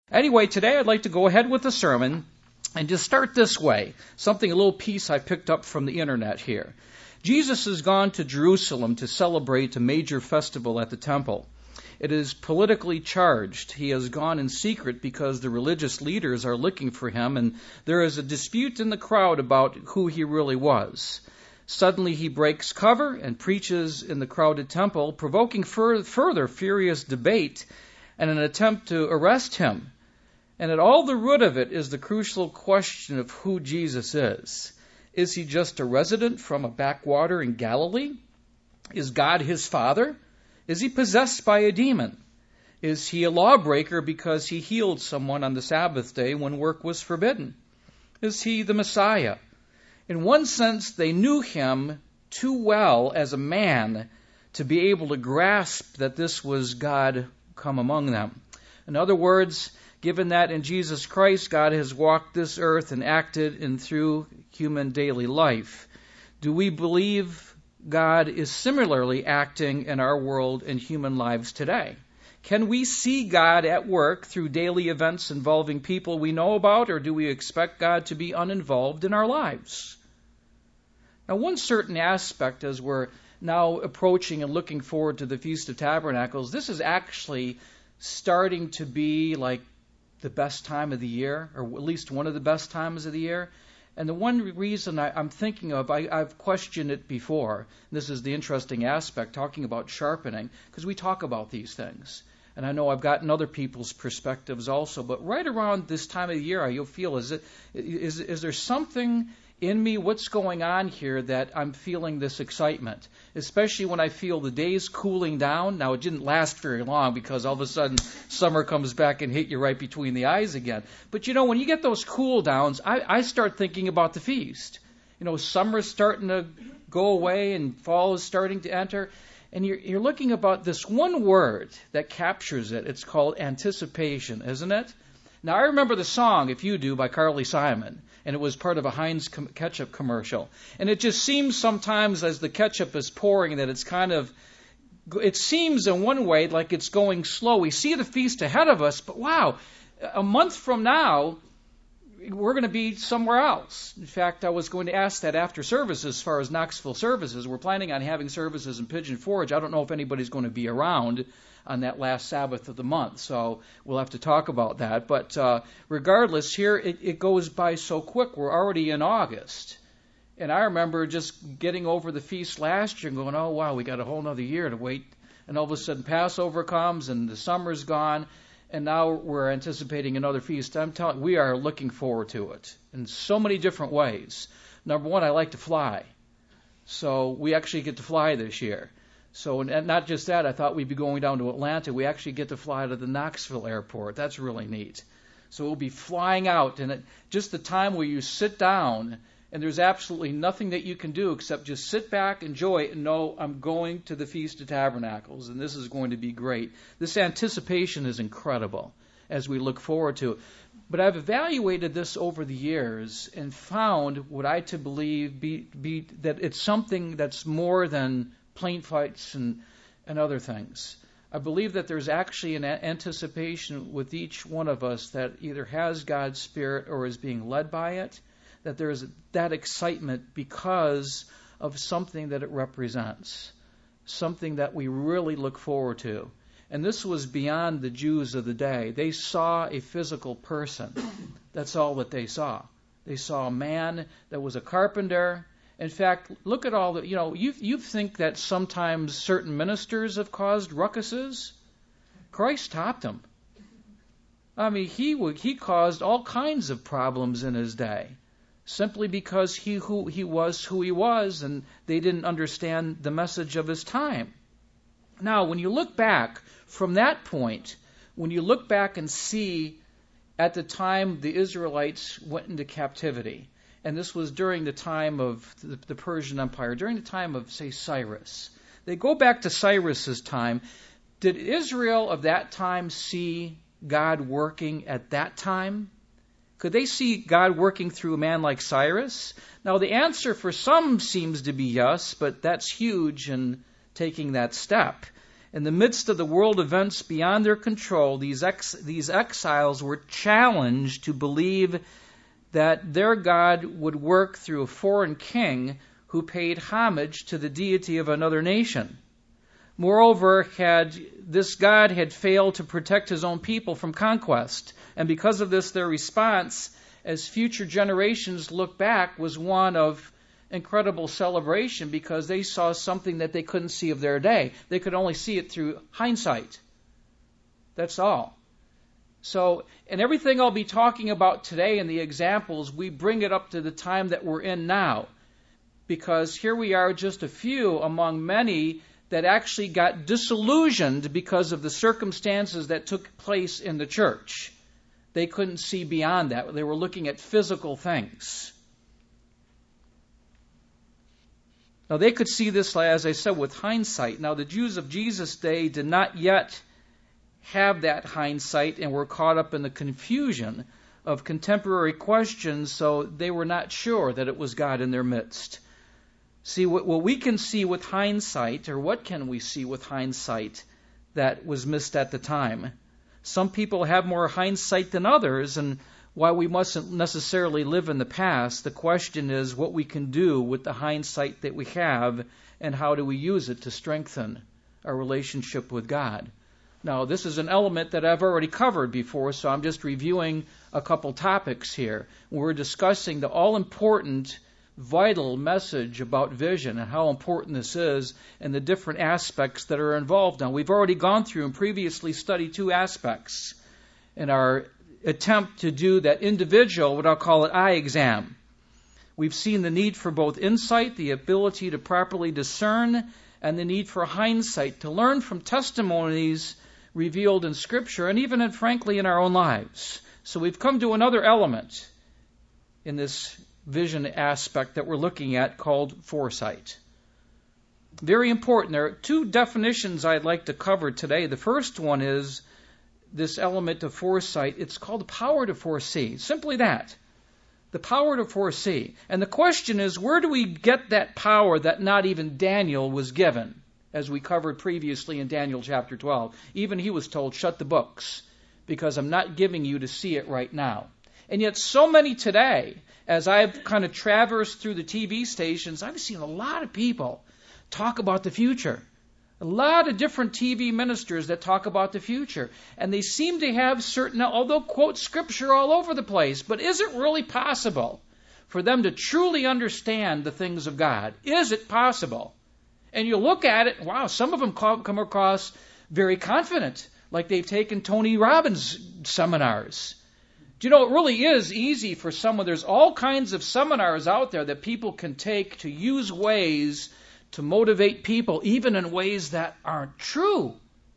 Anyway, today I'd like to go ahead with the sermon and just start this way. A little piece I picked up from the internet here. Jesus has gone to Jerusalem to celebrate a major festival at the temple. It is politically charged. He has gone in secret because the religious leaders are looking for him, and there is a dispute in the crowd about who he really was. Suddenly he breaks cover and preaches in the crowded temple, provoking further furious debate and an attempt to arrest him. And at all the root of it is the crucial question of who Jesus is. Is he just a resident from a backwater in Galilee? Is God his father? Is he possessed by a demon? Is he a lawbreaker because he healed someone on the Sabbath day when work was forbidden? Is he the Messiah? In one sense, they knew him too well as a man to be able to grasp that this was God come among them. In other words, given that in Jesus Christ God has walked this earth and acted in through human daily life, do we believe God is similarly acting in our world and human lives today? Can we see God at work through daily events involving people we know about, or do we expect God to be uninvolved in our lives? Now, one certain aspect as we're now approaching and looking forward to the Feast of Tabernacles, this is actually starting to be like the best time of the year, or at least one of the best times of the year. And the one reason I'm thinking of, I've questioned it before. This is the interesting aspect, talking about sharpening, because we talk about these things. And I know I've gotten other people's perspectives also. But right around this time of the year, you'll feel, is there something in me, what's going on here that I'm feeling this excitement? Especially when I feel the days cooling down. Now, it didn't last very long because all of a sudden summer comes back and hit you right between the eyes again. But when you get those cool downs, I start thinking about the feast. Summer's starting to go away and fall is starting to enter. And you're looking about this one word that captures it. It's called anticipation, isn't it? Now, I remember the song, If You Do, by Carly Simon, and it was part of a Heinz ketchup commercial. And it just seems sometimes as the ketchup is pouring that it seems in one way like it's going slow. We see the feast ahead of us, but wow, a month from now, we're going to be somewhere else. In fact, I was going to ask that after services, as far as Knoxville services. We're planning on having services in Pigeon Forge. I don't know if anybody's going to be around on that last Sabbath of the month, so we'll have to talk about that. But regardless, here it goes by so quick. We're already in August. And I remember just getting over the feast last year and going, oh, wow, we got a whole other year to wait. And all of a sudden Passover comes and the summer's gone. And now we're anticipating another feast. I'm telling you, we are looking forward to it in so many different ways. Number one, I like to fly. So we actually get to fly this year. So, and not just that, I thought we'd be going down to Atlanta. We actually get to fly to the Knoxville airport. That's really neat. So we'll be flying out, and just the time where you sit down, and there's absolutely nothing that you can do except just sit back, enjoy it, and know I'm going to the Feast of Tabernacles, and this is going to be great. This anticipation is incredible as we look forward to it. But I've evaluated this over the years and found what I to believe be that it's something that's more than plane fights and other things. I believe that there's actually an anticipation with each one of us that either has God's Spirit or is being led by it, that there's that excitement because of something that it represents, something that we really look forward to. And this was beyond the Jews of the day. They saw a physical person. That's all that they saw. They saw a man that was a carpenter. In fact, look at all the, you think that sometimes certain ministers have caused ruckuses. Christ topped them. I mean, he caused all kinds of problems in his day, simply because he was who he was, and they didn't understand the message of his time. Now, when you look back from that point, when you look back and see at the time the Israelites went into captivity, and this was during the time of the Persian Empire, during the time of, say, Cyrus. They go back to Cyrus's time. Did Israel of that time see God working at that time? Could they see God working through a man like Cyrus? Now, the answer for some seems to be yes, but that's huge in taking that step. In the midst of the world events beyond their control, these exiles were challenged to believe that their God would work through a foreign king who paid homage to the deity of another nation. Moreover, this God had failed to protect his own people from conquest, and because of this, their response as future generations look back was one of incredible celebration because they saw something that they couldn't see of their day. They could only see it through hindsight. That's all. So, and everything I'll be talking about today in the examples, we bring it up to the time that we're in now. Because here we are, just a few among many that actually got disillusioned because of the circumstances that took place in the church. They couldn't see beyond that. They were looking at physical things. Now, they could see this, as I said, with hindsight. Now, the Jews of Jesus' day did not yet have that hindsight and were caught up in the confusion of contemporary questions, so they were not sure that it was God in their midst. See, what we can see with hindsight, or what can we see with hindsight that was missed at the time? Some people have more hindsight than others, and while we mustn't necessarily live in the past, the question is what we can do with the hindsight that we have, and how do we use it to strengthen our relationship with God. Now, this is an element that I've already covered before, so I'm just reviewing a couple topics here. We're discussing the all-important, vital message about vision and how important this is and the different aspects that are involved. Now, we've already gone through and previously studied two aspects in our attempt to do that individual, what I'll call it, eye exam. We've seen the need for both insight, the ability to properly discern, and the need for hindsight to learn from testimonies revealed in Scripture and even, and frankly, in our own lives. So we've come to another element in this vision aspect that we're looking at called foresight. Very important. There are two definitions I'd like to cover today. The first one is this element of foresight. It's called the power to foresee. Simply that. The power to foresee. And the question is, where do we get that power that not even Daniel was given? As we covered previously in Daniel chapter 12. Even he was told, shut the books, because I'm not giving you to see it right now. And yet so many today, as I've kind of traversed through the TV stations, I've seen a lot of people talk about the future. A lot of different TV ministers that talk about the future. And they seem to have certain, although quote Scripture all over the place, but is it really possible for them to truly understand the things of God? Is it possible? And you look at it, wow, some of them come across very confident, like they've taken Tony Robbins seminars. Do you know, it really is easy for someone. There's all kinds of seminars out there that people can take to use ways to motivate people, even in ways that aren't true.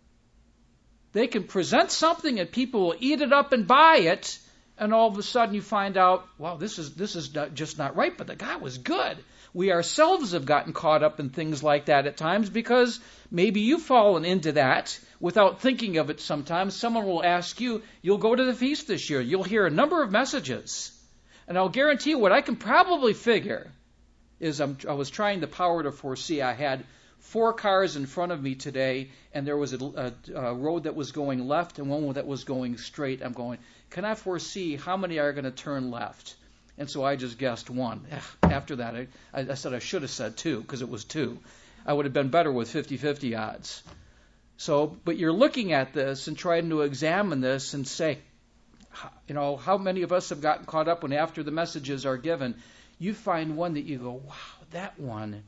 They can present something and people will eat it up and buy it, and all of a sudden you find out, wow, this is just not right, but the guy was good. We ourselves have gotten caught up in things like that at times because maybe you've fallen into that without thinking of it sometimes. Someone will ask you, you'll go to the feast this year. You'll hear a number of messages. And I'll guarantee you what I can probably figure is I was trying the power to foresee. I had 4 cars in front of me today, and there was a road that was going left and one that was going straight. I'm going, can I foresee how many are going to turn left? And so I just guessed 1. After that, I said I should have said 2 because it was 2. I would have been better with 50-50 odds. So, but you're looking at this and trying to examine this and say, you know, how many of us have gotten caught up when after the messages are given, you find one that you go, wow, that one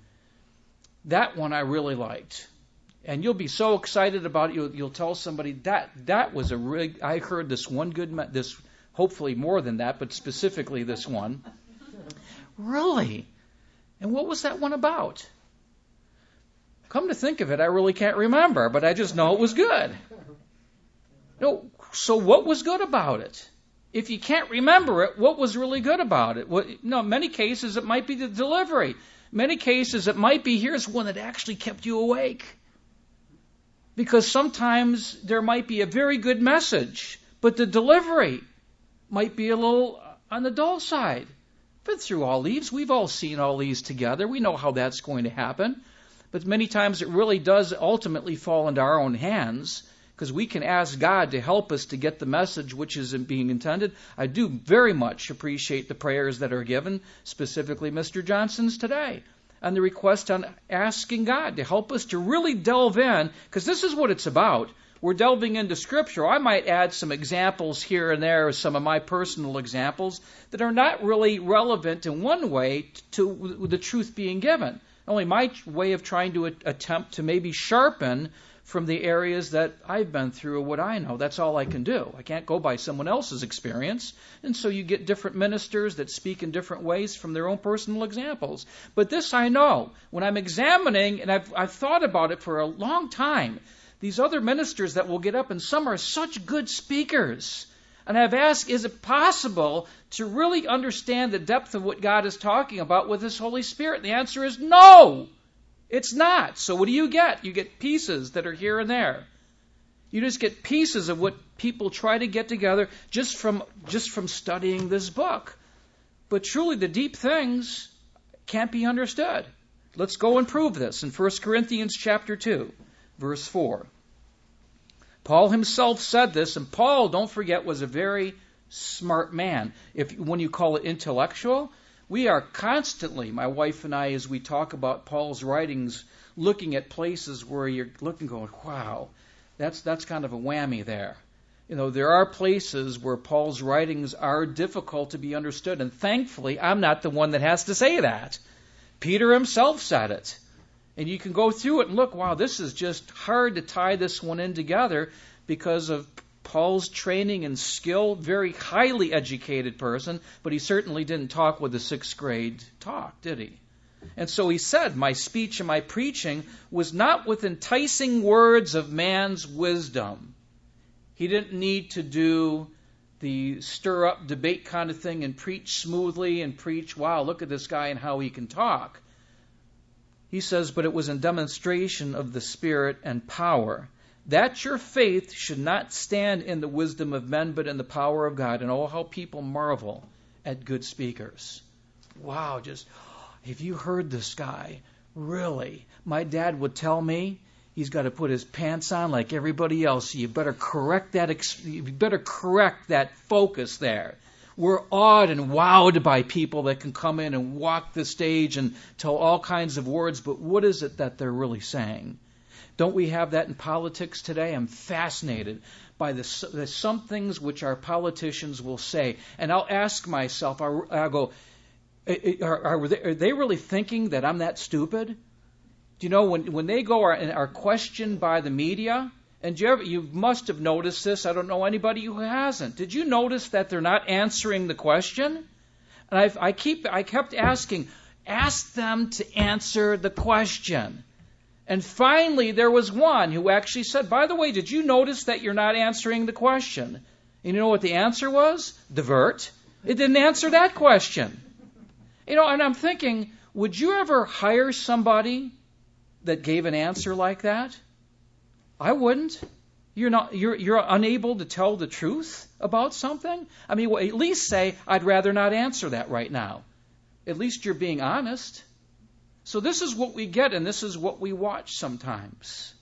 I really liked. And you'll be so excited about it, you'll tell somebody that was I heard this one good, hopefully more than that, but specifically this one. Really? And what was that one about? Come to think of it, I really can't remember, but I just know it was good. No, so what was good about it? If you can't remember it, what was really good about it? In many cases it might be the delivery. Many cases it might be, here's one that actually kept you awake. Because sometimes there might be a very good message, but the delivery might be a little on the dull side. But through all these, we've all seen all these together. We know how that's going to happen. But many times it really does ultimately fall into our own hands, because we can ask God to help us to get the message which is being intended. I do very much appreciate the prayers that are given, specifically Mr. Johnson's today, and the request on asking God to help us to really delve in, because this is what it's about. We're delving into Scripture. I might add some examples here and there, some of my personal examples, that are not really relevant in one way to the truth being given. Only my way of trying to attempt to maybe sharpen from the areas that I've been through or what I know. That's all I can do. I can't go by someone else's experience. And so you get different ministers that speak in different ways from their own personal examples. But this I know. When I'm examining, and I've thought about it for a long time, these other ministers that will get up, and some are such good speakers. And I've asked, is it possible to really understand the depth of what God is talking about with His Holy Spirit? The answer is no. It's not. So what do you get? You get pieces that are here and there. You just get pieces of what people try to get together just from studying this book. But truly the deep things can't be understood. Let's go and prove this in 1 Corinthians chapter 2, verse 4. Paul himself said this, and Paul, don't forget, was a very smart man. When you call it intellectual, we are constantly, my wife and I, as we talk about Paul's writings, looking at places where you're looking going, wow, that's kind of a whammy there. You know, there are places where Paul's writings are difficult to be understood, and thankfully I'm not the one that has to say that. Peter himself said it. And you can go through it and look, wow, this is just hard to tie this one in together because of Paul's training and skill. Very highly educated person, but he certainly didn't talk with a 6th grade talk, did he? And so he said, my speech and my preaching was not with enticing words of man's wisdom. He didn't need to do the stir-up debate kind of thing and preach smoothly and preach, wow, look at this guy and how he can talk. He says, but it was in demonstration of the Spirit and power, that your faith should not stand in the wisdom of men, but in the power of God. And oh, how people marvel at good speakers. Wow, have you heard this guy? Really? My dad would tell me he's got to put his pants on like everybody else. So you better correct that focus there. We're awed and wowed by people that can come in and walk the stage and tell all kinds of words, but what is it that they're really saying? Don't we have that in politics today? I'm fascinated by some things which our politicians will say. And I'll ask myself, I'll go, are they really thinking that I'm that stupid? Do you know, when they go and are questioned by the media, and you must have noticed this. I don't know anybody who hasn't. Did you notice that they're not answering the question? And I kept asking, ask them to answer the question. And finally, there was one who actually said, by the way, did you notice that you're not answering the question? And you know what the answer was? Divert. It didn't answer that question. You know, and I'm thinking, would you ever hire somebody that gave an answer like that? I wouldn't. You're unable to tell the truth about something? I mean, well, at least say, I'd rather not answer that right now. At least you're being honest. So this is what we get, and this is what we watch sometimes.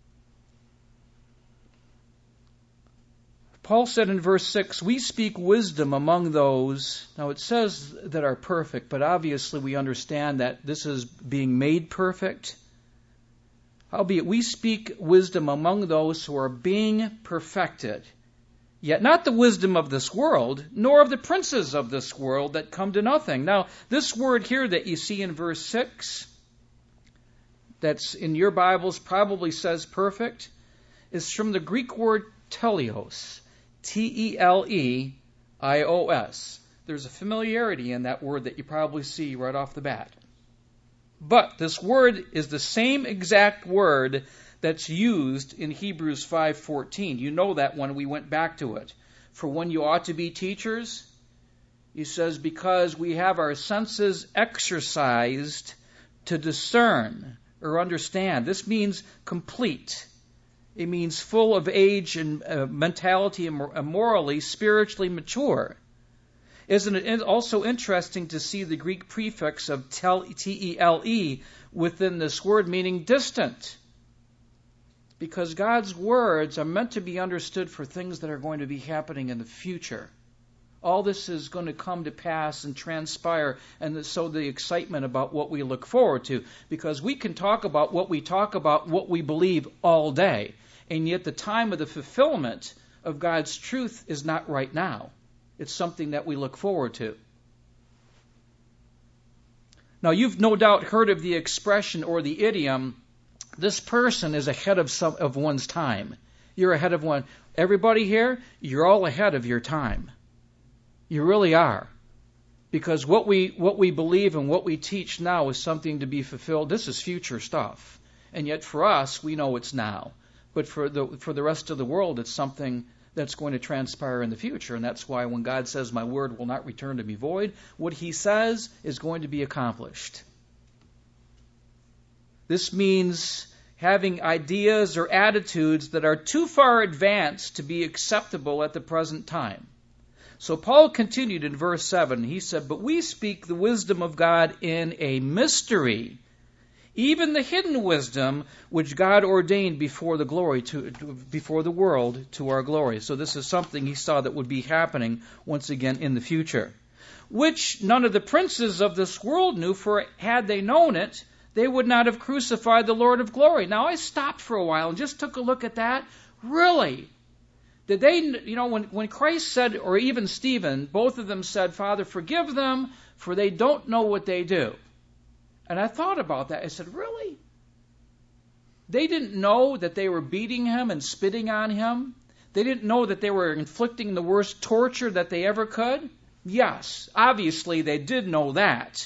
Paul said in verse 6, we speak wisdom among those. Now it says that are perfect, but obviously we understand that this is being made perfect. Howbeit we speak wisdom among those who are being perfected, yet not the wisdom of this world, nor of the princes of this world that come to nothing. Now, this word here that you see in verse 6, that's in your Bibles probably says perfect, is from the Greek word teleos, T-E-L-E-I-O-S. There's a familiarity in that word that you probably see right off the bat. But this word is the same exact word that's used in Hebrews 5:14. You know that when we went back to it. For when you ought to be teachers, he says, because we have our senses exercised to discern or understand. This means complete. It means full of age and mentality and morally, spiritually mature. Isn't it also interesting to see the Greek prefix of T-E-L-E within this word, meaning distant? Because God's words are meant to be understood for things that are going to be happening in the future. All this is going to come to pass and transpire, and so the excitement about what we look forward to. Because we can talk about, what we believe all day, and yet the time of the fulfillment of God's truth is not right now. It's something that we look forward to. Now, you've no doubt heard of the expression or the idiom, this person is ahead of one's time. You're ahead of one. Everybody here, you're all ahead of your time. You really are. Because what we believe and what we teach now is something to be fulfilled. This is future stuff. And yet for us, we know it's now. But for the rest of the world, it's something that's going to transpire in the future. And that's why when God says, my word will not return to me void, what he says is going to be accomplished. This means having ideas or attitudes that are too far advanced to be acceptable at the present time. So Paul continued in verse 7. He said, but we speak the wisdom of God in a mystery, even the hidden wisdom which God ordained before the world to our glory. So this is something he saw that would be happening once again in the future, which none of the princes of this world knew, for had they known it, they would not have crucified the Lord of glory. Now I stopped for a while and just took a look at that. Really? Did they, when Christ said, or even Stephen, both of them said, Father, forgive them, for they don't know what they do. And I thought about that. I said, really? They didn't know that they were beating him and spitting on him? They didn't know that they were inflicting the worst torture that they ever could? Yes, obviously they did know that.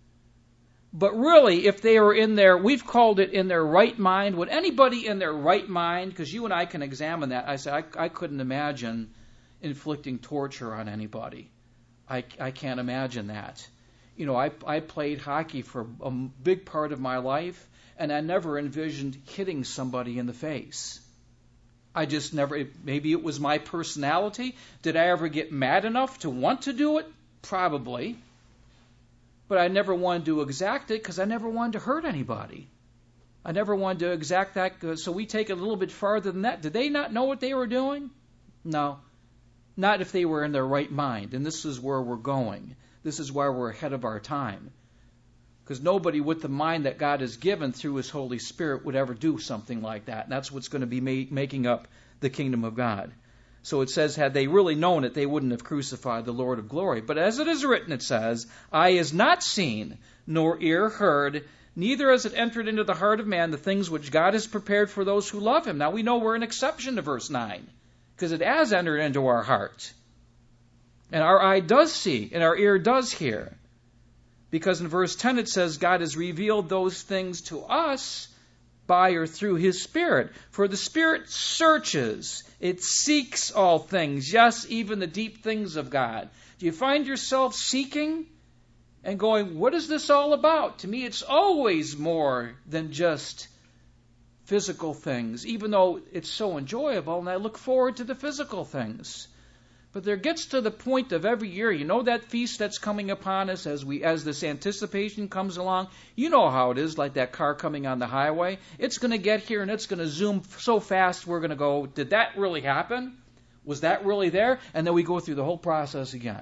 But really, if they were in their, we've called it in their right mind, would anybody in their right mind, because you and I can examine that, I said, I couldn't imagine inflicting torture on anybody. I can't imagine that. I played hockey for a big part of my life, and I never envisioned hitting somebody in the face. I just never, maybe it was my personality. Did I ever get mad enough to want to do it? Probably. But I never wanted to exact it because I never wanted to hurt anybody. I never wanted to exact that. So we take it a little bit farther than that. Did they not know what they were doing? No. Not if they were in their right mind. And this is where we're going. This is why we're ahead of our time. Because nobody with the mind that God has given through his Holy Spirit would ever do something like that. And that's what's going to be making up the kingdom of God. So it says, had they really known it, they wouldn't have crucified the Lord of glory. But as it is written, it says, eye is not seen, nor ear heard, neither has it entered into the heart of man the things which God has prepared for those who love him. Now we know we're an exception to verse 9, because it has entered into our heart. And our eye does see, and our ear does hear. Because in verse 10 it says, God has revealed those things to us by or through his Spirit. For the Spirit searches, it seeks all things, yes, even the deep things of God. Do you find yourself seeking and going, what is this all about? To me, it's always more than just physical things, even though it's so enjoyable, and I look forward to the physical things. But there gets to the point of every year, that feast that's coming upon us as this anticipation comes along, you know how it is, like that car coming on the highway. It's going to get here and it's going to zoom so fast we're going to go, did that really happen? Was that really there? And then we go through the whole process again.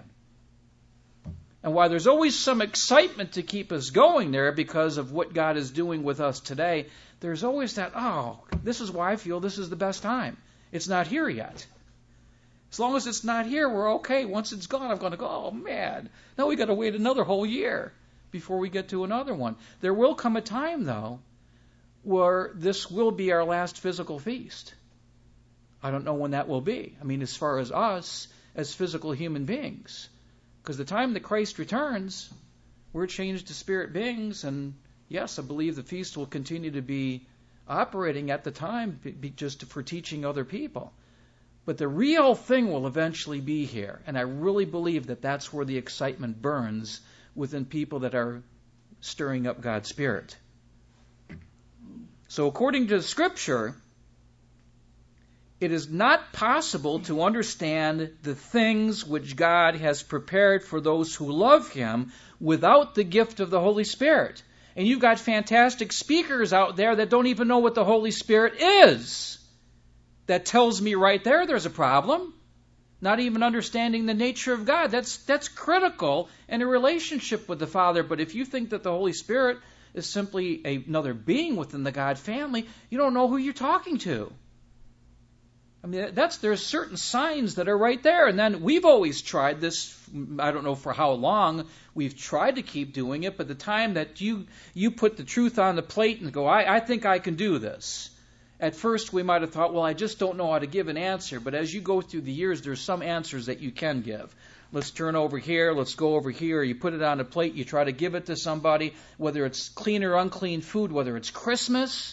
And while there's always some excitement to keep us going there because of what God is doing with us today, there's always that, this is why I feel this is the best time. It's not here yet. As long as it's not here, we're okay. Once it's gone, I'm going to go, oh man, now we got to wait another whole year before we get to another one. There will come a time, though, where this will be our last physical feast. I don't know when that will be. I mean, as far as us, as physical human beings. Because the time that Christ returns, we're changed to spirit beings, and yes, I believe the feast will continue to be operating at the time just for teaching other people. But the real thing will eventually be here. And I really believe that that's where the excitement burns within people that are stirring up God's Spirit. So according to Scripture, It is not possible to understand the things which God has prepared for those who love Him without the gift of the Holy Spirit. And you've got fantastic speakers out there that don't even know what the Holy Spirit is. That tells me right there's a problem. Not even understanding the nature of God. That's critical in a relationship with the Father. But if you think that the Holy Spirit is simply another being within the God family, you don't know who you're talking to. I mean, there's certain signs that are right there. And then we've always tried this, I don't know for how long we've tried to keep doing it, but the time that you put the truth on the plate and go, I think I can do this. At first we might have thought, well, I just don't know how to give an answer. But as you go through the years, there's some answers that you can give. Let's turn over here, let's go over here. You put it on a plate, you try to give it to somebody, whether it's clean or unclean food, whether it's Christmas,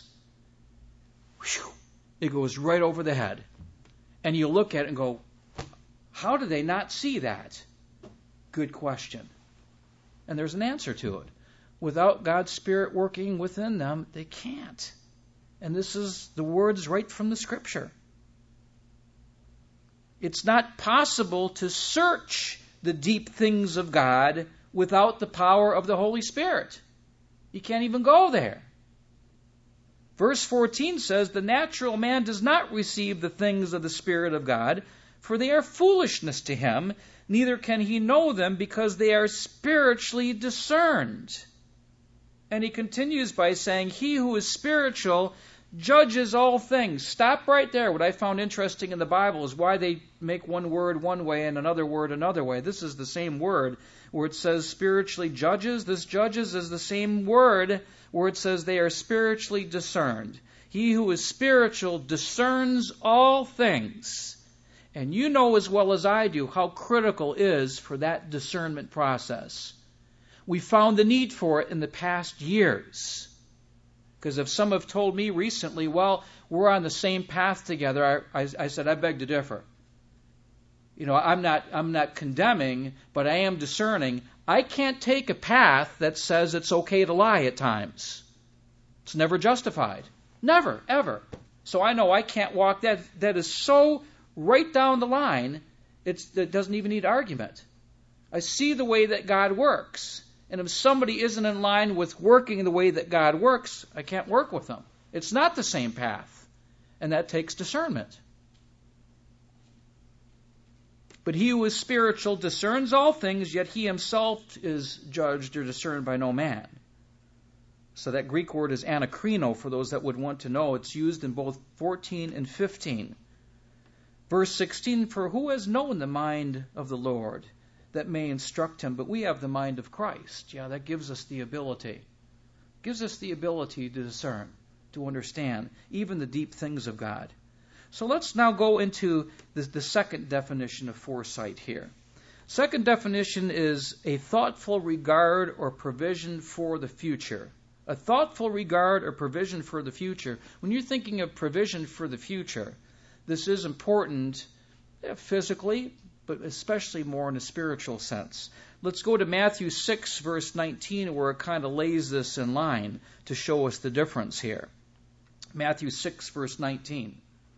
it goes right over the head. And you look at it and go, how do they not see that? Good question. And there's an answer to it. Without God's Spirit working within them, they can't. And this is the words right from the Scripture. It's not possible to search the deep things of God without the power of the Holy Spirit. You can't even go there. Verse 14 says, the natural man does not receive the things of the Spirit of God, for they are foolishness to him, neither can he know them because they are spiritually discerned. And he continues by saying, he who is spiritual judges all things. Stop right there. What I found interesting in the Bible is why they make one word one way and another word another way. This is the same word where it says spiritually judges. This judges is the same word where it says they are spiritually discerned. He who is spiritual discerns all things. And you know as well as I do how critical is for that discernment process. We found the need for it in the past years. Because if some have told me recently, well, we're on the same path together, I said, I beg to differ. You know, I'm not condemning, but I am discerning. I can't take a path that says it's okay to lie at times. It's never justified. Never, ever. So I know I can't walk that. That is so right down the line, it doesn't even need argument. I see the way that God works. And if somebody isn't in line with working the way that God works, I can't work with them. It's not the same path. And that takes discernment. But he who is spiritual discerns all things, yet he himself is judged or discerned by no man. So that Greek word is anakrino, for those that would want to know. It's used in both 14 and 15. Verse 16, for who has known the mind of the Lord, that may instruct him, but we have the mind of Christ. Yeah, that gives us the ability. Gives us the ability to discern, to understand, even the deep things of God. So let's now go into the second definition of foresight here. Second definition is a thoughtful regard or provision for the future. A thoughtful regard or provision for the future. When you're thinking of provision for the future, this is important physically, but especially more in a spiritual sense. Let's go to Matthew 6, verse 19, where it kind of lays this in line to show us the difference here. Matthew 6, verse 19.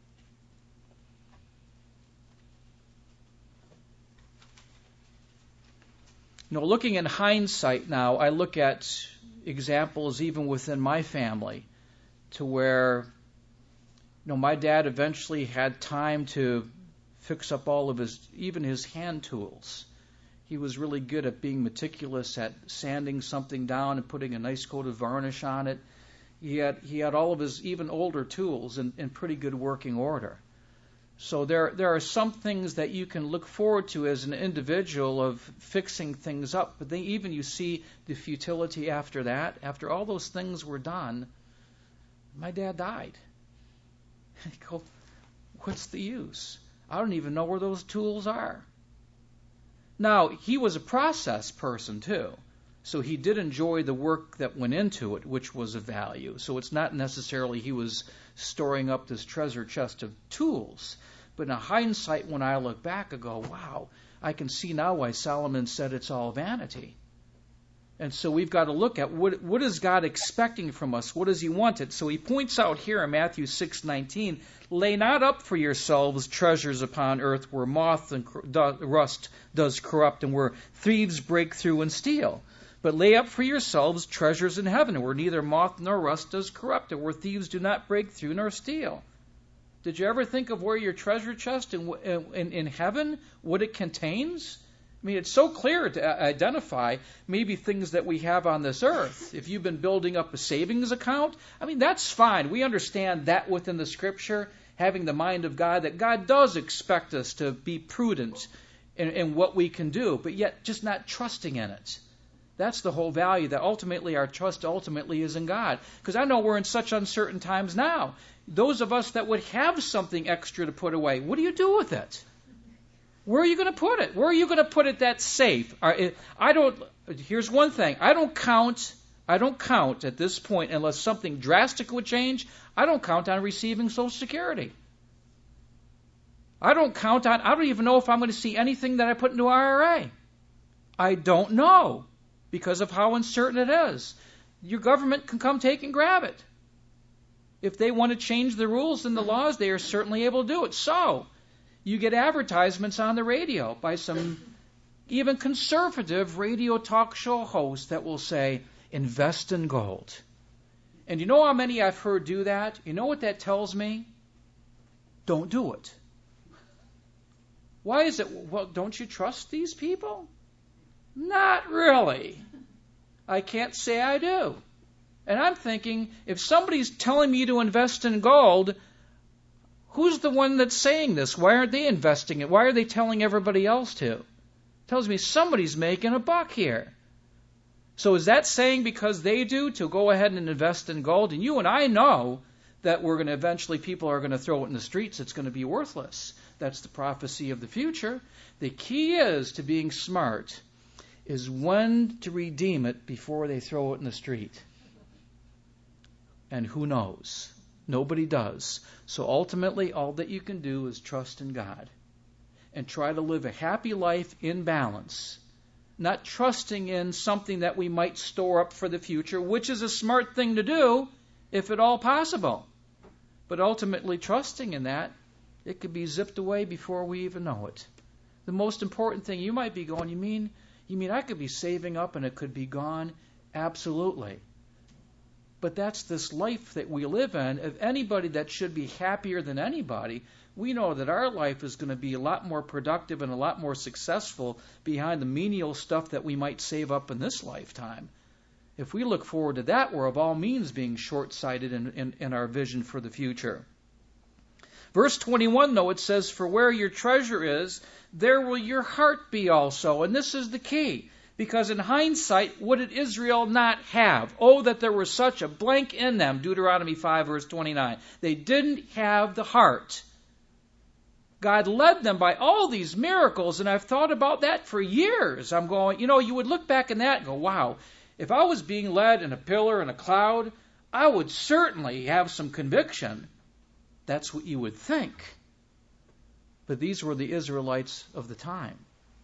You know, looking in hindsight now, I look at examples even within my family to where, you know, my dad eventually had time to fix up all of his hand tools. He was really good at being meticulous at sanding something down and putting a nice coat of varnish on it. He had all of his even older tools in pretty good working order. So there are some things that you can look forward to as an individual of fixing things up, but then even you see the futility after that. After all those things were done, my dad died. And you go, what's the use? I don't even know where those tools are. Now, he was a process person too, so he did enjoy the work that went into it, which was of value. So it's not necessarily he was storing up this treasure chest of tools. But in hindsight, when I look back, I go, wow, I can see now why Solomon said it's all vanity. And so we've got to look at what is God expecting from us? What does he want it? So he points out here in Matthew 6:19, lay not up for yourselves treasures upon earth where moth and rust does corrupt and where thieves break through and steal. But lay up for yourselves treasures in heaven where neither moth nor rust does corrupt and where thieves do not break through nor steal. Did you ever think of where your treasure chest in heaven, what it contains? I mean, it's so clear to identify maybe things that we have on this earth. If you've been building up a savings account, I mean, that's fine. We understand that within the Scripture, having the mind of God, that God does expect us to be prudent in what we can do, but yet just not trusting in it. That's the whole value, that ultimately our trust ultimately is in God. Because I know we're in such uncertain times now. Those of us that would have something extra to put away, what do you do with it? Where are you going to put it? Where are you going to put it that's safe? Here's one thing. I don't count at this point, unless something drastic would change, I don't count on receiving Social Security. I don't even know if I'm going to see anything that I put into IRA. I don't know because of how uncertain it is. Your government can come take and grab it. If they want to change the rules and the laws, they are certainly able to do it. So, you get advertisements on the radio by some even conservative radio talk show hosts that will say, invest in gold. And you know how many I've heard do that? You know what that tells me? Don't do it. Why is it? Well, don't you trust these people? Not really. I can't say I do. And I'm thinking, if somebody's telling me to invest in gold, who's the one that's saying this? Why aren't they investing it? Why are they telling everybody else to? It tells me somebody's making a buck here. So is that saying because they do to go ahead and invest in gold? And you and I know that we're going to eventually, people are going to throw it in the streets. It's going to be worthless. That's the prophecy of the future. The key is to being smart is when to redeem it before they throw it in the street. And who knows? Nobody does. So ultimately, all that you can do is trust in God and try to live a happy life in balance, not trusting in something that we might store up for the future, which is a smart thing to do, if at all possible. But ultimately, trusting in that, it could be zipped away before we even know it. The most important thing, you might be going, you mean I could be saving up and it could be gone? Absolutely. But that's this life that we live in. If anybody that should be happier than anybody, we know that our life is going to be a lot more productive and a lot more successful behind the menial stuff that we might save up in this lifetime. If we look forward to that, we're of all means being short-sighted in our vision for the future. Verse 21, though, it says, for where your treasure is, there will your heart be also. And this is the key. Because in hindsight, what did Israel not have? Oh, that there was such a blank in them. Deuteronomy 5, verse 29. They didn't have the heart. God led them by all these miracles, and I've thought about that for years. I'm going, you would look back in that and go, wow, if I was being led in a pillar and a cloud, I would certainly have some conviction. That's what you would think. But these were the Israelites of the time.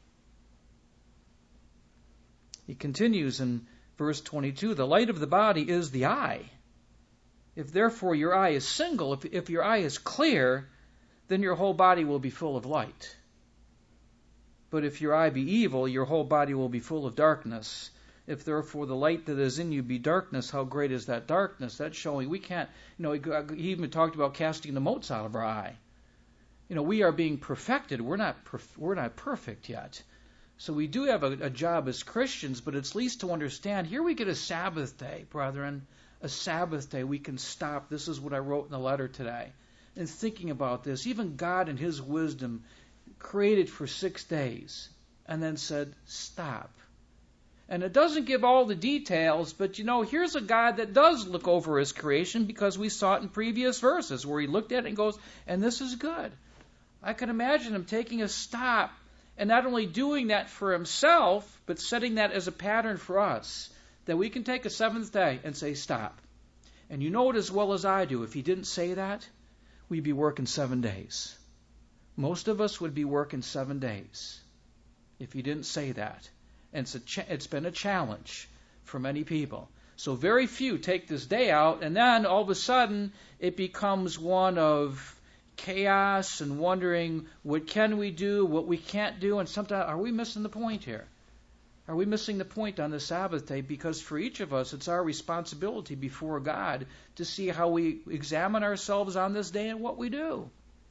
He continues in verse 22, the light of the body is the eye. If therefore your eye is single, if your eye is clear, then your whole body will be full of light. But if your eye be evil, your whole body will be full of darkness. If therefore the light that is in you be darkness, how great is that darkness? That's showing we can't, he even talked about casting the motes out of our eye. We are being perfected. We're not perfect yet. So we do have a job as Christians, but it's at least to understand, here we get a Sabbath day, brethren, a Sabbath day. We can stop. This is what I wrote in the letter today. And thinking about this, even God in his wisdom created for 6 days and then said, stop. And it doesn't give all the details, but here's a God that does look over his creation because we saw it in previous verses where he looked at it and goes, and this is good. I can imagine him taking a stop and not only doing that for himself, but setting that as a pattern for us, that we can take a seventh day and say, stop. And you know it as well as I do. If he didn't say that, we'd be working 7 days. Most of us would be working 7 days if he didn't say that. And it's been a challenge. for many people. So very few take this day out, and then all of a sudden it becomes one of chaos and wondering what can we do, what we can't do, and sometimes are we missing the point here? Are we missing the point on the Sabbath day? Because for each of us, it's our responsibility before God to see how we examine ourselves on this day and what we do.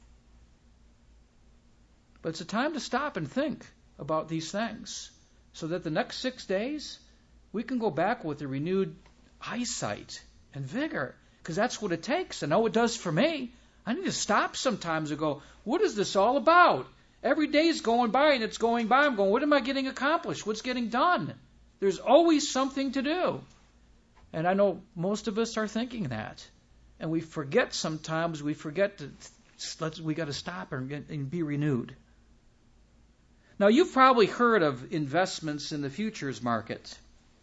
But it's a time to stop and think about these things so that the next 6 days we can go back with a renewed eyesight and vigor, because that's what it takes. I know it does for me. I need to stop sometimes and go, what is this all about? Every day's going by and it's going by. I'm going, what am I getting accomplished? What's getting done? There's always something to do. And I know most of us are thinking that. And we forget sometimes, we got to stop and be renewed. Now, you've probably heard of investments in the futures market.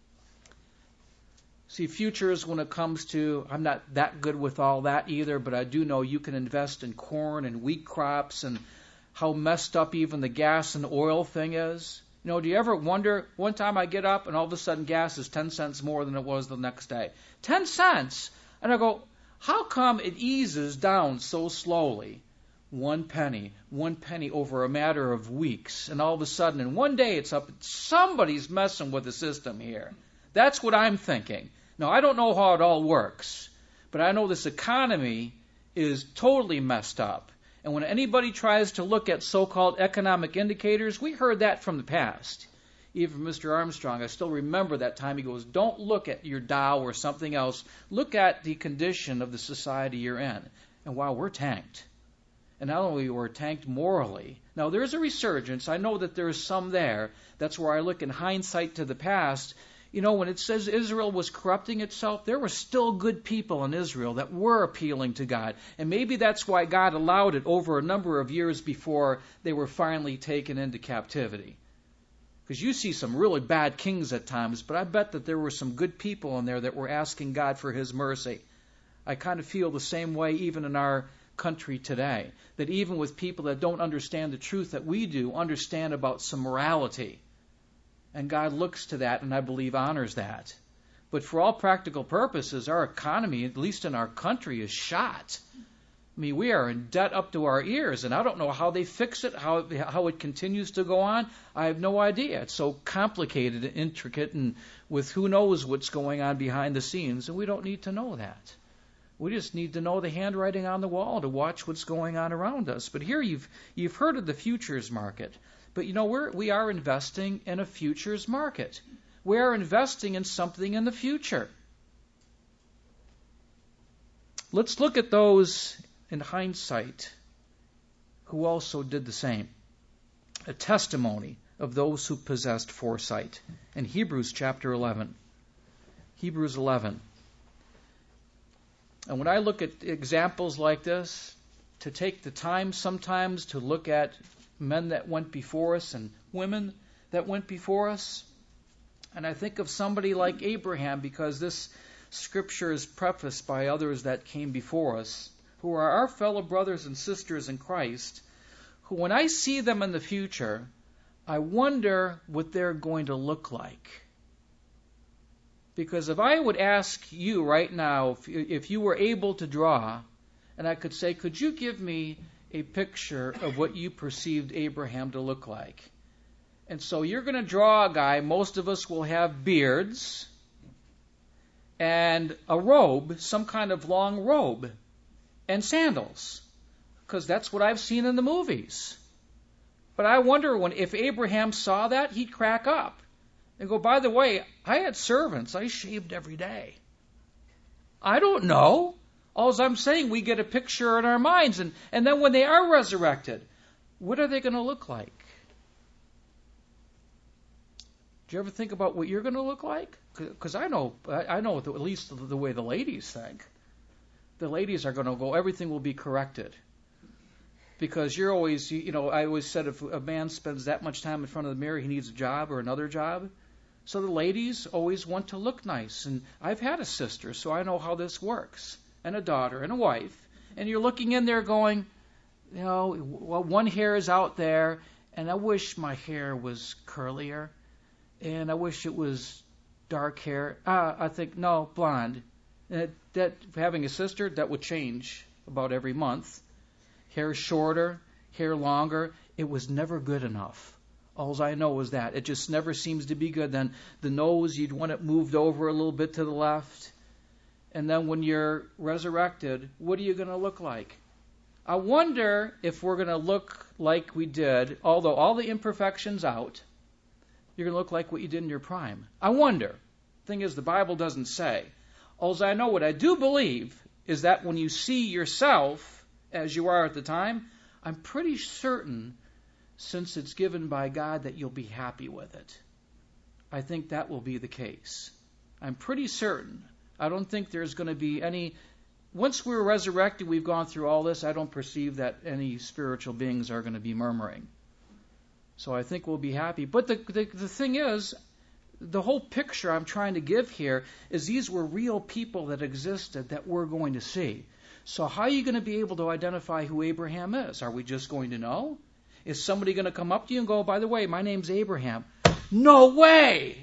See, futures, when it comes to, I'm not that good with all that either, but I do know you can invest in corn and wheat crops and how messed up even the gas and oil thing is. You know, do you ever wonder, one time I get up and all of a sudden gas is 10 cents more than it was the next day. 10 cents! And I go, how come it eases down so slowly? 1 penny over a matter of weeks. And all of a sudden, in one day, it's up. Somebody's messing with the system here. That's what I'm thinking. Now, I don't know how it all works, but I know this economy is totally messed up. And when anybody tries to look at so-called economic indicators, we heard that from the past. Even from Mr. Armstrong, I still remember that time. He goes, don't look at your Dow or something else. Look at the condition of the society you're in. And wow, we're tanked. And not only we're tanked morally. Now, there's a resurgence. I know that there's some there. That's where I look in hindsight to the past. You know, when it says Israel was corrupting itself, there were still good people in Israel that were appealing to God. And maybe that's why God allowed it over a number of years before they were finally taken into captivity. Because you see some really bad kings at times, but I bet that there were some good people in there that were asking God for His mercy. I kind of feel the same way even in our country today. That even with people that don't understand the truth that we do, understand about some morality. And God looks to that and I believe honors that. But for all practical purposes, our economy, at least in our country, is shot. I mean, we are in debt up to our ears, and I don't know how they fix it, how it continues to go on. I have no idea. It's so complicated and intricate, and with who knows what's going on behind the scenes, and we don't need to know that. We just need to know the handwriting on the wall to watch what's going on around us. But here you've heard of the futures market. But you know, we are investing in a futures market. We are investing in something in the future. Let's look at those in hindsight who also did the same. A testimony of those who possessed foresight. In Hebrews chapter 11. Hebrews 11. And when I look at examples like this, to take the time sometimes to look at men that went before us and women that went before us, and I think of somebody like Abraham, because this scripture is prefaced by others that came before us, who are our fellow brothers and sisters in Christ, who when I see them in the future, I wonder what they're going to look like. Because if I would ask you right now, if you were able to draw, and I could say, could you give me a picture of what you perceived Abraham to look like? And so you're going to draw a guy, most of us will have beards, and a robe, some kind of long robe, and sandals. Because that's what I've seen in the movies. But I wonder if Abraham saw that, he'd crack up. And go, by the way, I had servants. I shaved every day. I don't know. All I'm saying, we get a picture in our minds. And then when they are resurrected, what are they going to look like? Do you ever think about what you're going to look like? Because I know at least the way the ladies think. The ladies are going to go, everything will be corrected. Because you're always, I always said if a man spends that much time in front of the mirror, he needs a job or another job. So the ladies always want to look nice. And I've had a sister, so I know how this works. And a daughter and a wife. And you're looking in there going, well, one hair is out there, and I wish my hair was curlier. And I wish it was dark hair. I think, no, blonde. That having a sister, that would change about every month. Hair shorter, hair longer. It was never good enough. All I know is that. It just never seems to be good. Then the nose, you'd want it moved over a little bit to the left. And then when you're resurrected, what are you going to look like? I wonder if we're going to look like we did, although all the imperfections out, you're going to look like what you did in your prime. I wonder. Thing is, the Bible doesn't say. All I know, what I do believe, is that when you see yourself as you are at the time, I'm pretty certain, since it's given by God, that you'll be happy with it. I think that will be the case. I'm pretty certain. I don't think there's going to be any... Once we're resurrected, we've gone through all this, I don't perceive that any spiritual beings are going to be murmuring. So I think we'll be happy. But the thing is, the whole picture I'm trying to give here is these were real people that existed that we're going to see. So how are you going to be able to identify who Abraham is? Are we just going to know? Is somebody going to come up to you and go, by the way, my name's Abraham? No way!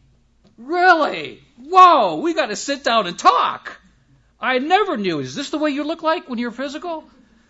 Really? Whoa, we got to sit down and talk. I never knew. Is this the way you look like when you're physical?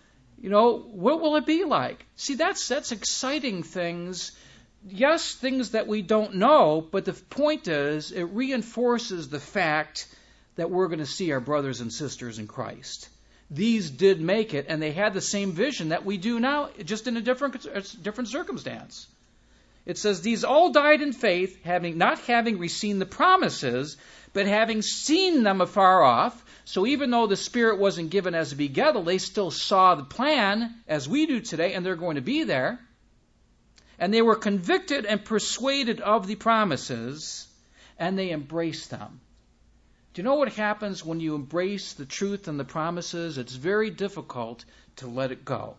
What will it be like? See, that's exciting things. Yes, things that we don't know, but the point is it reinforces the fact that we're going to see our brothers and sisters in Christ. These did make it, and they had the same vision that we do now, just in a different circumstance. It says, these all died in faith, not having received the promises, but having seen them afar off. So even though the Spirit wasn't given as a begettal, they still saw the plan, as we do today, and they're going to be there. And they were convicted and persuaded of the promises, and they embraced them. Do you know what happens when you embrace the truth and the promises? It's very difficult to let it go.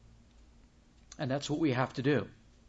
And that's what we have to do.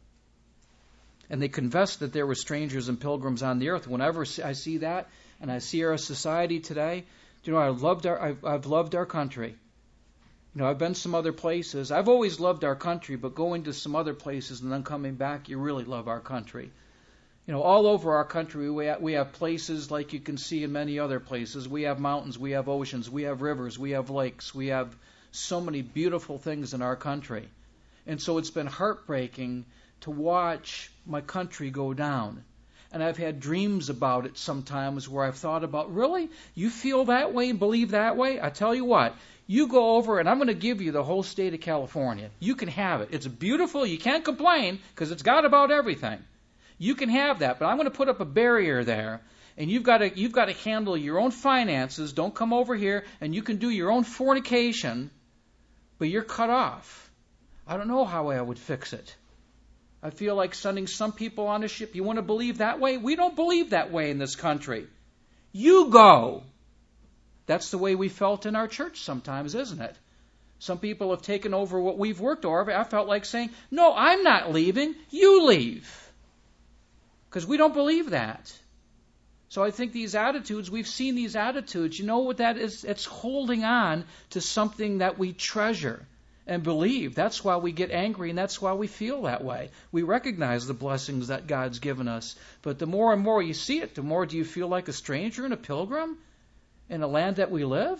And they confessed that there were strangers and pilgrims on the earth. Whenever I see that, and I see our society today, I've loved our country. I've been some other places. I've always loved our country, but going to some other places and then coming back, you really love our country. All over our country, we have places like you can see in many other places. We have mountains, we have oceans, we have rivers, we have lakes. We have so many beautiful things in our country. And so it's been heartbreaking to watch my country go down. And I've had dreams about it sometimes where I've thought about, really? You feel that way and believe that way? I tell you what, you go over and I'm going to give you the whole state of California. You can have it. It's beautiful. You can't complain because it's got about everything. You can have that, but I'm going to put up a barrier there, and you've got to handle your own finances. Don't come over here, and you can do your own fornication, but you're cut off. I don't know how I would fix it. I feel like sending some people on a ship. You want to believe that way? We don't believe that way in this country. You go. That's the way we felt in our church sometimes, isn't it? Some people have taken over what we've worked over. I felt like saying, no, I'm not leaving. You leave. Because we don't believe that. So I think these attitudes, we've seen these attitudes. You know what that is? It's holding on to something that we treasure and believe. That's why we get angry, and that's why we feel that way. We recognize the blessings that God's given us. But the more and more you see it, the more do you feel like a stranger and a pilgrim in a land that we live?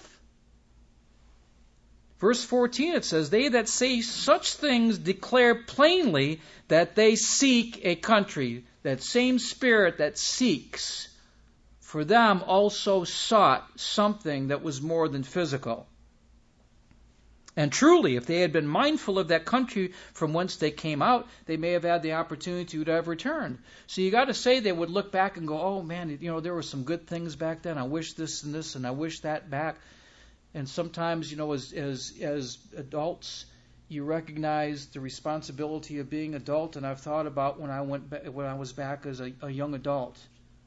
Verse 14, it says, they that say such things declare plainly that they seek a country. That same spirit that seeks, for them also sought something that was more than physical. And truly, if they had been mindful of that country from whence they came out, they may have had the opportunity to have returned. So you got to say they would look back and go, oh man, there were some good things back then. I wish this and this, and I wish that back. And sometimes, as adults, you recognize the responsibility of being adult, and I've thought about when I was back as a young adult.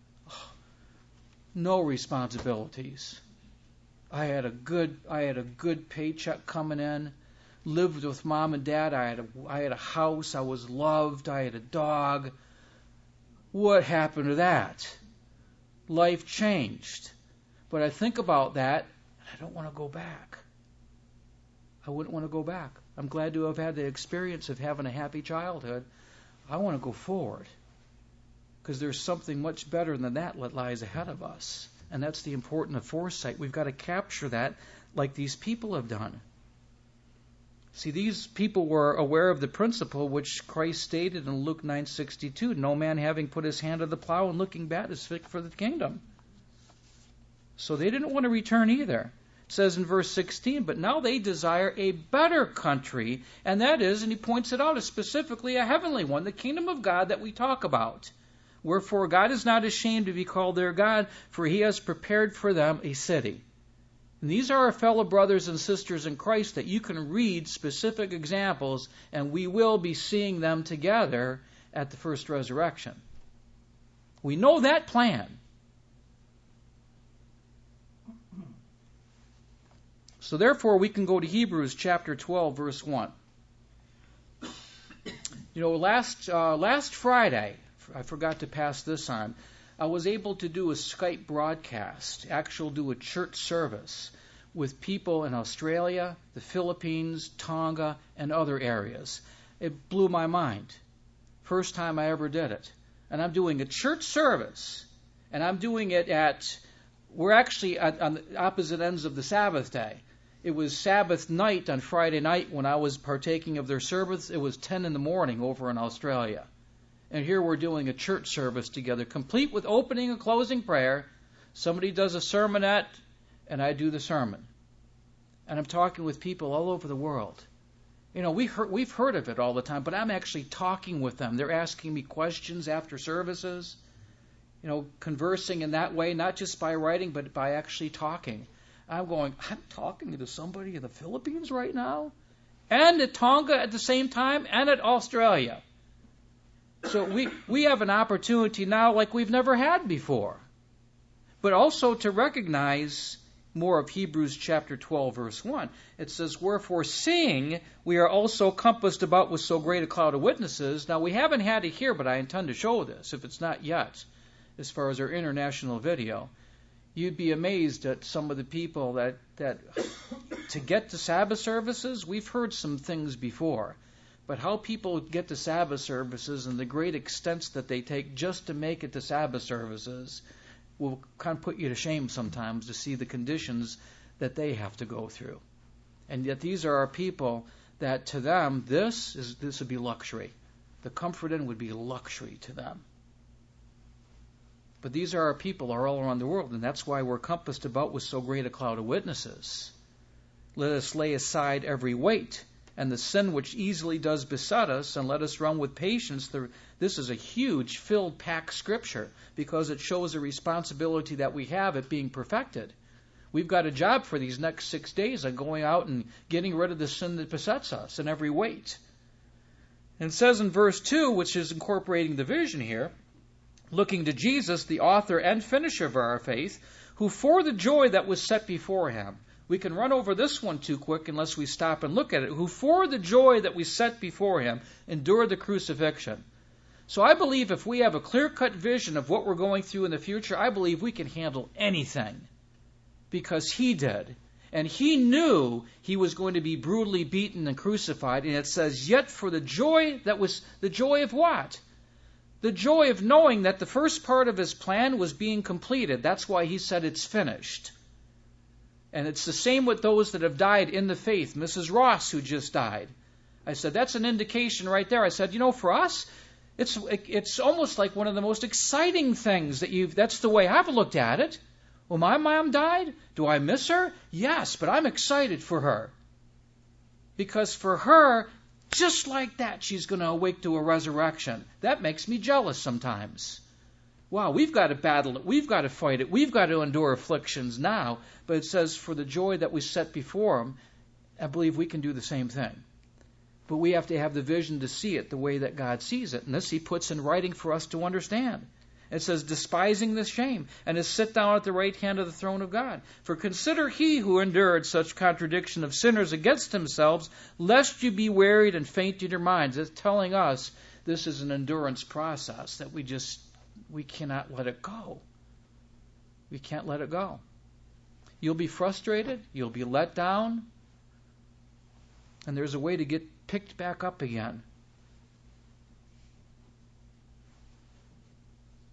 No responsibilities. I had a good paycheck coming in. Lived with mom and dad. I had a house. I was loved. I had a dog. What happened to that? Life changed. But I think about that, and I don't want to go back. I wouldn't want to go back. I'm glad to have had the experience of having a happy childhood. I want to go forward. because there's something much better than that lies ahead of us. And that's the importance of foresight. We've got to capture that like these people have done. See, these people were aware of the principle which Christ stated in Luke 9:62, no man having put his hand to the plow and looking back is fit for the kingdom. So they didn't want to return either. It says in verse 16, but now they desire a better country, and that is, and he points it out, is specifically a heavenly one, the kingdom of God that we talk about. Wherefore God is not ashamed to be called their God, for he has prepared for them a city. And these are our fellow brothers and sisters in Christ that you can read specific examples, and we will be seeing them together at the first resurrection. We know that plan. So therefore, we can go to Hebrews chapter 12, verse 1. You know, last Friday, I forgot to pass this on, I was able to do a Skype broadcast, do a church service with people in Australia, the Philippines, Tonga, and other areas. It blew my mind. First time I ever did it. And I'm doing a church service, and I'm doing it we're actually on the opposite ends of the Sabbath day. It was Sabbath night on Friday night when I was partaking of their service. It was 10 in the morning over in Australia. And here we're doing a church service together, complete with opening and closing prayer. Somebody does a sermonette, and I do the sermon. And I'm talking with people all over the world. You know, we've heard of it all the time, but I'm actually talking with them. They're asking me questions after services, you know, conversing in that way, not just by writing, but by actually talking. I'm talking to somebody in the Philippines right now, and at Tonga at the same time, and at Australia. So we have an opportunity now like we've never had before. But also to recognize more of Hebrews chapter 12, verse 1. It says, wherefore seeing we are also compassed about with so great a cloud of witnesses. Now we haven't had it here, but I intend to show this, if it's not yet, as far as our international video. You'd be amazed at some of the people that to get to Sabbath services, we've heard some things before. But how people get to Sabbath services and the great extents that they take just to make it to Sabbath services will kind of put you to shame sometimes to see the conditions that they have to go through. And yet these are our people that to them, this would be luxury. The comfort in would be luxury to them. But these are our people all around the world, and that's why we're compassed about with so great a cloud of witnesses. Let us lay aside every weight and the sin which easily does beset us, and let us run with patience. This is a huge, filled, packed scripture, because it shows the responsibility that we have at being perfected. We've got a job for these next 6 days of going out and getting rid of the sin that besets us and every weight. And it says in verse 2, which is incorporating the vision here, looking to Jesus, the author and finisher of our faith, who for the joy that was set before him. We can run over this one too quick unless we stop and look at it. Who for the joy that was set before him endured the crucifixion. So I believe if we have a clear-cut vision of what we're going through in the future, I believe we can handle anything. Because he did. And he knew he was going to be brutally beaten and crucified. And it says, yet for the joy that was, the joy of what? The joy of knowing that the first part of his plan was being completed. That's why he said it's finished. And it's the same with those that have died in the faith. Mrs. Ross, who just died. I said, that's an indication right there. I said, you know, for us, it's almost like one of the most exciting things that's the way I've looked at it. Well, my mom died. Do I miss her? Yes, but I'm excited for her. Because for her, just like that, she's going to awake to a resurrection. That makes me jealous sometimes. Wow, we've got to battle it. We've got to fight it. We've got to endure afflictions now. But it says, for the joy that was set before him, I believe we can do the same thing. But we have to have the vision to see it the way that God sees it. And this he puts in writing for us to understand. It says, despising the shame, and is set down at the right hand of the throne of God. For consider he who endured such contradiction of sinners against themselves, lest you be wearied and faint in your minds. It's telling us this is an endurance process that we cannot let it go. We can't let it go. You'll be frustrated. You'll be let down. And there's a way to get picked back up again.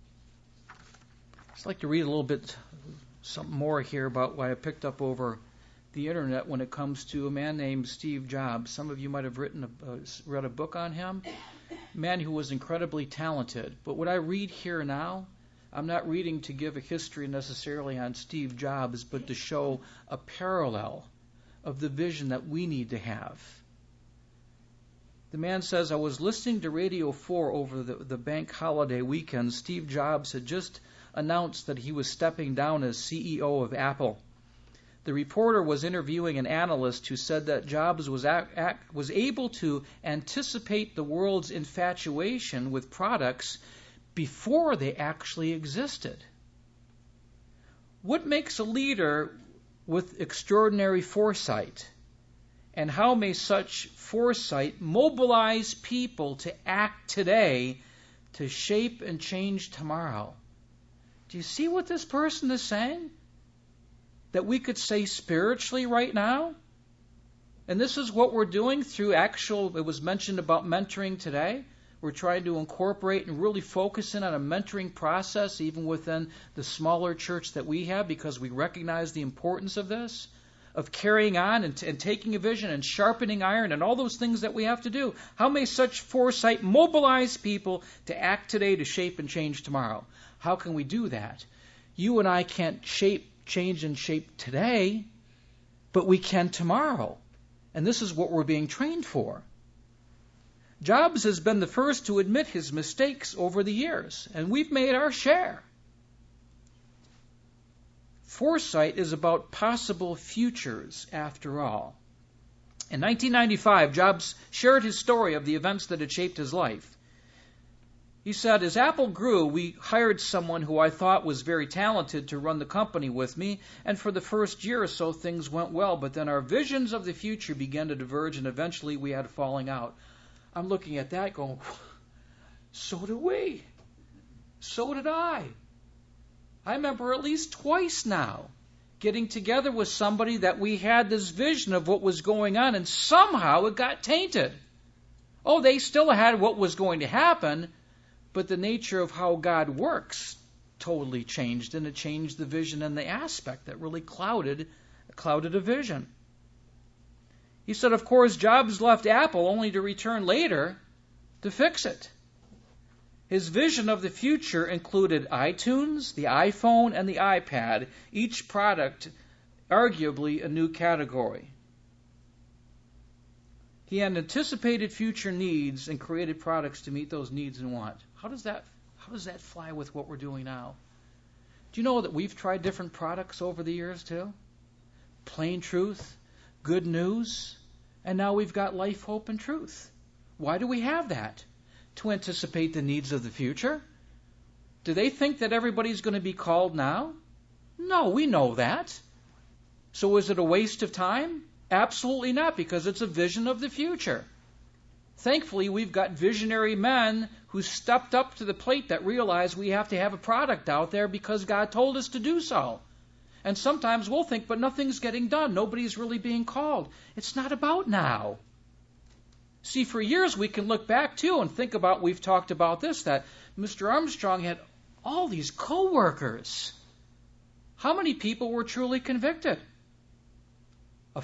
I'd like to read a little bit, something more here about what I picked up over the internet when it comes to a man named Steve Jobs. Some of you might have read a book on him. A man who was incredibly talented. But what I read here now, I'm not reading to give a history necessarily on Steve Jobs, but to show a parallel of the vision that we need to have. The man says, I was listening to Radio 4 over the bank holiday weekend. Steve Jobs had just announced that he was stepping down as CEO of Apple. The reporter was interviewing an analyst who said that Jobs was able to anticipate the world's infatuation with products before they actually existed. What makes a leader with extraordinary foresight? And how may such foresight mobilize people to act today to shape and change tomorrow? Do you see what this person is saying? That we could say spiritually right now? And this is what we're doing through it was mentioned about mentoring today. We're trying to incorporate and really focus in on a mentoring process even within the smaller church that we have, because we recognize the importance of this, of carrying on and taking a vision and sharpening iron and all those things that we have to do. How may such foresight mobilize people to act today to shape and change tomorrow? How can we do that? You and I can't change and shape today, but we can tomorrow. And this is what we're being trained for. Jobs has been the first to admit his mistakes over the years, and we've made our share. Foresight is about possible futures, after all. In 1995, Jobs shared his story of the events that had shaped his life. He said, as Apple grew, we hired someone who I thought was very talented to run the company with me, and for the first year or so things went well, but then our visions of the future began to diverge, and eventually we had a falling out. I'm looking at that going, so do we. So did I. I remember at least twice now getting together with somebody that we had this vision of what was going on, and somehow it got tainted. Oh, they still had what was going to happen, but the nature of how God works totally changed, and it changed the vision and the aspect that really clouded a vision. He said, of course, Jobs left Apple only to return later to fix it. His vision of the future included iTunes, the iPhone, and the iPad, each product arguably a new category. He had anticipated future needs and created products to meet those needs and wants. How does that fly with what we're doing now? Do you know that we've tried different products over the years too? Plain Truth, Good News, and now we've got Life, Hope, and Truth. Why do we have that? To anticipate the needs of the future? Do they think that everybody's going to be called now? No, we know that. So is it a waste of time? Absolutely not, because it's a vision of the future. Thankfully, we've got visionary men who stepped up to the plate that realize we have to have a product out there because God told us to do so. And sometimes we'll think, but nothing's getting done. Nobody's really being called. It's not about now. See, for years we can look back, too, and think about, we've talked about this, that Mr. Armstrong had all these co-workers. How many people were truly convicted? A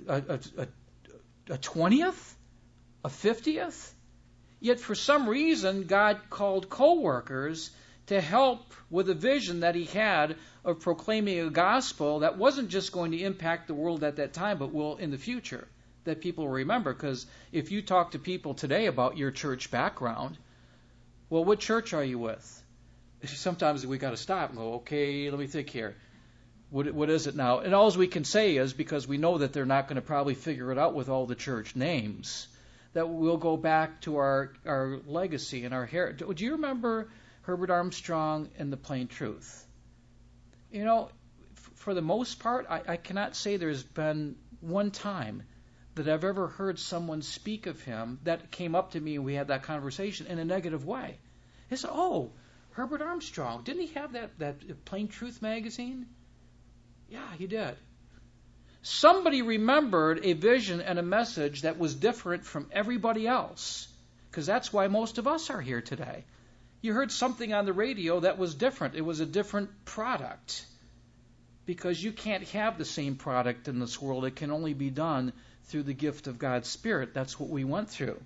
20th? A 50th? Yet for some reason, God called co-workers to help with a vision that he had of proclaiming a gospel that wasn't just going to impact the world at that time, but will in the future, that people will remember. Because if you talk to people today about your church background, well, what church are you with? Sometimes we got to stop and go, okay, let me think here. What is it now? And all we can say is, because we know that they're not going to probably figure it out with all the church names, that we'll go back to our legacy and our heritage. Do you remember Herbert Armstrong and the Plain Truth? You know, for the most part, I cannot say there's been one time that I've ever heard someone speak of him that came up to me and we had that conversation in a negative way. They said, oh, Herbert Armstrong, didn't he have that Plain Truth magazine? Yeah, he did. Somebody remembered a vision and a message that was different from everybody else, because that's why most of us are here today. You heard something on the radio that was different. It was a different product. Because you can't have the same product in this world. It can only be done through the gift of God's Spirit. That's what we went through.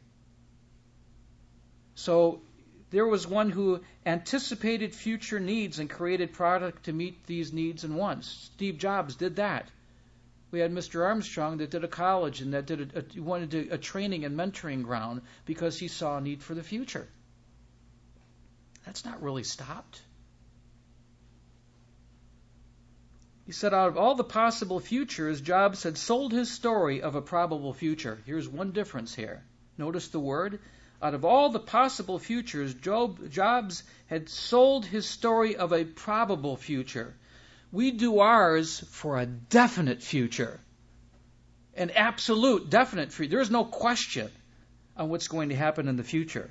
So there was one who anticipated future needs and created product to meet these needs and wants. Steve Jobs did that. We had Mr. Armstrong that did a college and that wanted a training and mentoring ground because he saw a need for the future. That's not really stopped. He said out of all the possible futures, Jobs had sold his story of a probable future. Here's one difference here. Notice the word. Out of all the possible futures, Jobs had sold his story of a probable future. We do ours for a definite future. An absolute, definite future. There is no question on what's going to happen in the future.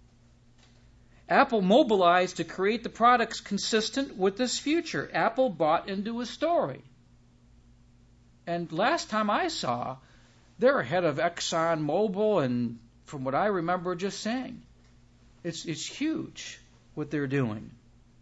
Apple mobilized to create the products consistent with this future. Apple bought into a story. And last time I saw, they're ahead of ExxonMobil, and from what I remember just saying, it's huge what they're doing.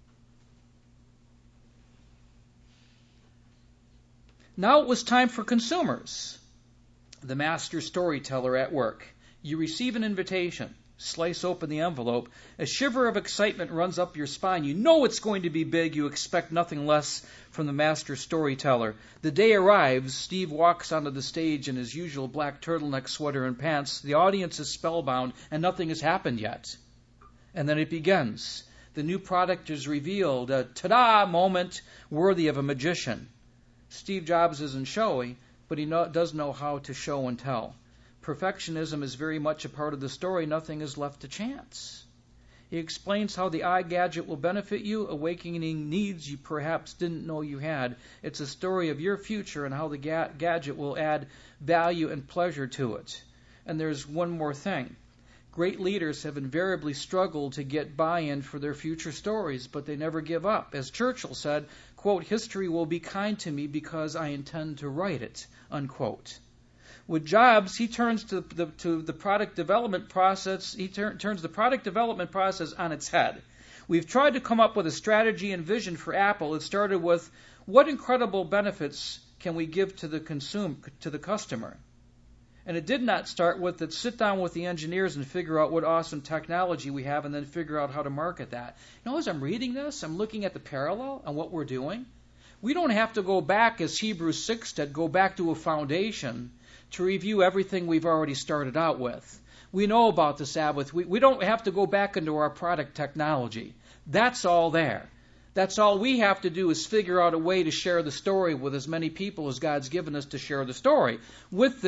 Now it was time for consumers. The master storyteller at work. You receive an invitation. Slice open the envelope. A shiver of excitement runs up your spine. You know it's going to be big. You expect nothing less from the master storyteller. The day arrives. Steve walks onto the stage in his usual black turtleneck sweater and pants. The audience is spellbound, and nothing has happened yet. And then it begins. The new product is revealed. A ta-da moment worthy of a magician. Steve Jobs isn't showy, but he does know how to show and tell. Perfectionism is very much a part of the story. Nothing is left to chance. He explains how the iGadget will benefit you, awakening needs you perhaps didn't know you had. It's a story of your future and how the gadget will add value and pleasure to it. And there's one more thing. Great leaders have invariably struggled to get buy-in for their future stories, but they never give up. As Churchill said, quote, "History will be kind to me because I intend to write it," unquote. With Jobs, he turns to the product development process. He turns the product development process on its head. We've tried to come up with a strategy and vision for Apple. It started with what incredible benefits can we give to the customer, and it did not start with that. Sit down with the engineers and figure out what awesome technology we have, and then figure out how to market that. You know, as I'm reading this, I'm looking at the parallel on what we're doing. We don't have to go back, as Hebrews 6 did, go back to a foundation to review everything we've already started out with. We know about the Sabbath. We don't have to go back into our product technology. That's all there. That's all we have to do is figure out a way to share the story with as many people as God's given us to share the story, with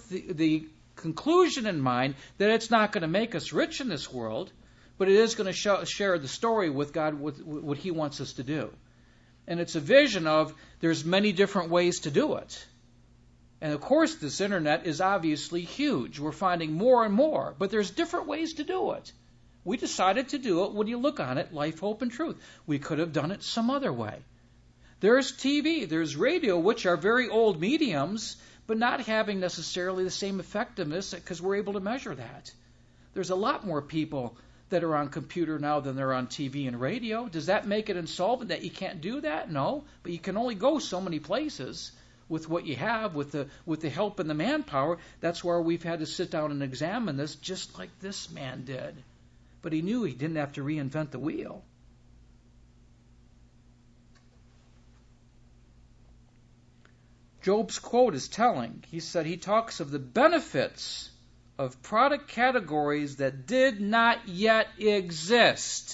the conclusion in mind that it's not going to make us rich in this world, but it is going to share the story with God, with what He wants us to do. And it's a vision of there's many different ways to do it. And of course, this internet is obviously huge. We're finding more and more, but there's different ways to do it. We decided to do it when you look on it, life, hope, and truth. We could have done it some other way. There's TV, there's radio, which are very old mediums, but not having necessarily the same effectiveness because we're able to measure that. There's a lot more people that are on computer now than there are on TV and radio. Does that make it insolvent that you can't do that? No, but you can only go so many places with what you have, with the help and the manpower. That's where we've had to sit down and examine this, just like this man did. But he knew he didn't have to reinvent the wheel. Job's quote is telling. He said he talks of the benefits of product categories that did not yet exist.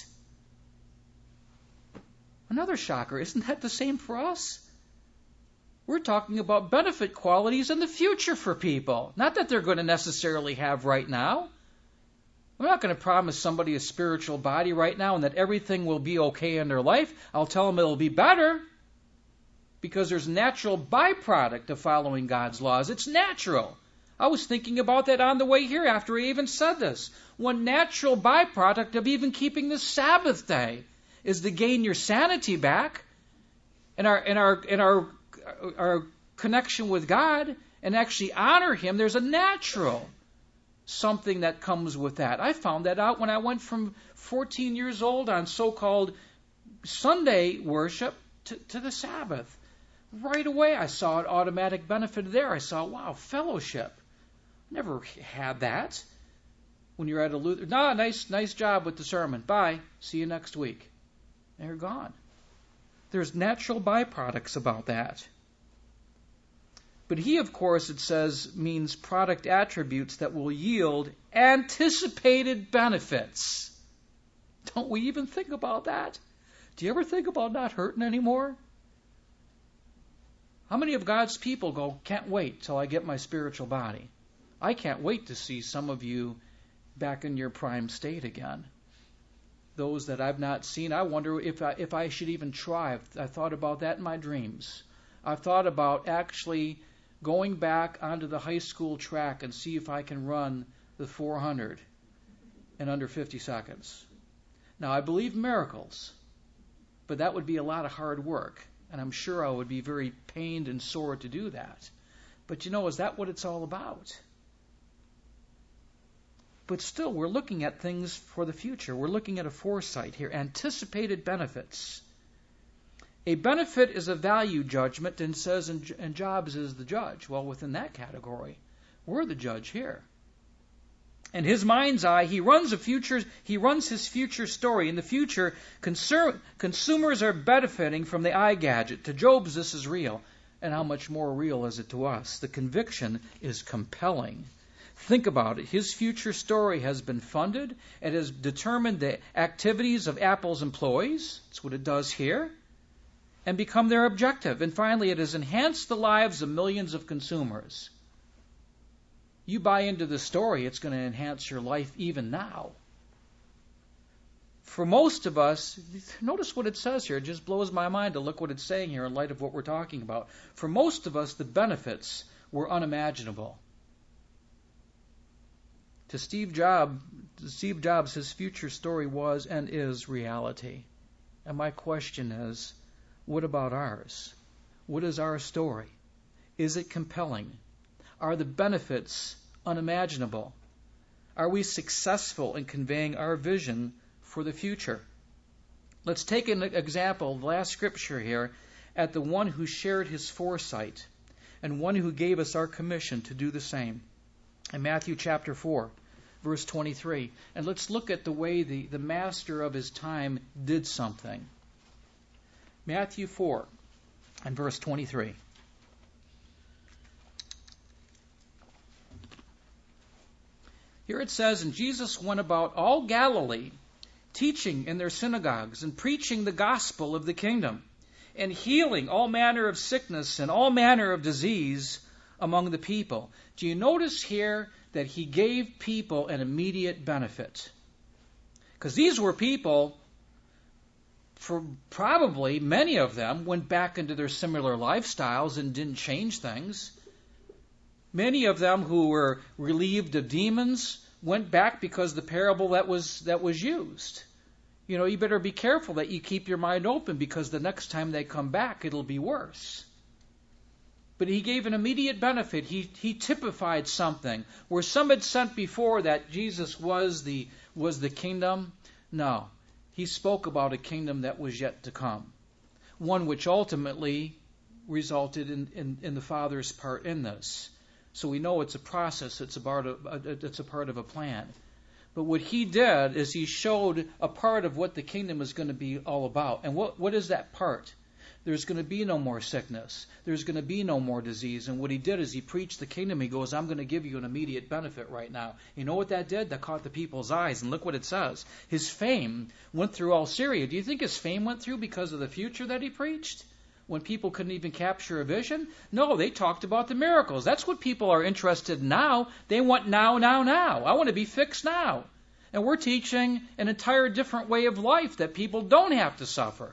Another shocker. Isn't that the same for us? We're talking about benefit qualities in the future for people. Not that they're going to necessarily have right now. I'm not going to promise somebody a spiritual body right now and that everything will be okay in their life. I'll tell them it'll be better because there's natural byproduct of following God's laws. It's natural. I was thinking about that on the way here after I even said this. One natural byproduct of even keeping the Sabbath day is to gain your sanity back and our connection with God and actually honor Him. There's a natural something that comes with that. I found that out when I went from 14 years old on so-called Sunday worship to the Sabbath. Right away I saw an automatic benefit there. I saw, wow, fellowship. Never had that. When you're at a Lutheran, no, nice job with the sermon. Bye. See you next week. They're gone. There's natural byproducts about that. But he, of course, it says, means product attributes that will yield anticipated benefits. Don't we even think about that? Do you ever think about not hurting anymore? How many of God's people go, can't wait till I get my spiritual body? I can't wait to see some of you back in your prime state again. Those that I've not seen, I wonder if I should even try. I thought about that in my dreams. I've thought about actually going back onto the high school track and see if I can run the 400 in under 50 seconds. Now, I believe miracles, but that would be a lot of hard work, and I'm sure I would be very pained and sore to do that. But is that what it's all about? But still, we're looking at things for the future. We're looking at a foresight here, anticipated benefits. A benefit is a value judgment, and says, and Jobs is the judge. Well, within that category, we're the judge here. In his mind's eye, he runs his future story. In the future, consumers are benefiting from the eye gadget. To Job's, this is real. And how much more real is it to us? The conviction is compelling. Think about it. His future story has been funded. It has determined the activities of Apple's employees. That's what it does here. And become their objective. And finally, it has enhanced the lives of millions of consumers. You buy into the story, it's going to enhance your life even now. For most of us, notice what it says here. It just blows my mind to look what it's saying here in light of what we're talking about. For most of us, the benefits were unimaginable. To Steve Jobs, his future story was and is reality. And my question is, what about ours? What is our story? Is it compelling? Are the benefits unimaginable? Are we successful in conveying our vision for the future? Let's take an example, the last scripture here, at the one who shared his foresight and one who gave us our commission to do the same. In Matthew chapter 4, verse 23. And let's look at the way the master of his time did something. Matthew 4 and verse 23. Here it says, and Jesus went about all Galilee, teaching in their synagogues and preaching the gospel of the kingdom, and healing all manner of sickness and all manner of disease among the people. Do you notice here that he gave people an immediate benefit? Because these were people, for probably many of them, went back into their similar lifestyles and didn't change things. Many of them who were relieved of demons went back because the parable that was used. You better be careful that you keep your mind open, because the next time they come back, it'll be worse. But he gave an immediate benefit. He typified something. Where some had said before that Jesus was the kingdom, no. He spoke about a kingdom that was yet to come. One which ultimately resulted in the Father's part in this. So we know it's a process. It's a part of a plan. But what he did is he showed a part of what the kingdom is going to be all about. And what is that part? There's going to be no more sickness. There's going to be no more disease. And what he did is he preached the kingdom. He goes, I'm going to give you an immediate benefit right now. You know what that did? That caught the people's eyes. And look what it says. His fame went through all Syria. Do you think his fame went through because of the future that he preached? When people couldn't even capture a vision? No, they talked about the miracles. That's what people are interested in now. They want now. I want to be fixed now. And we're teaching an entire different way of life that people don't have to suffer.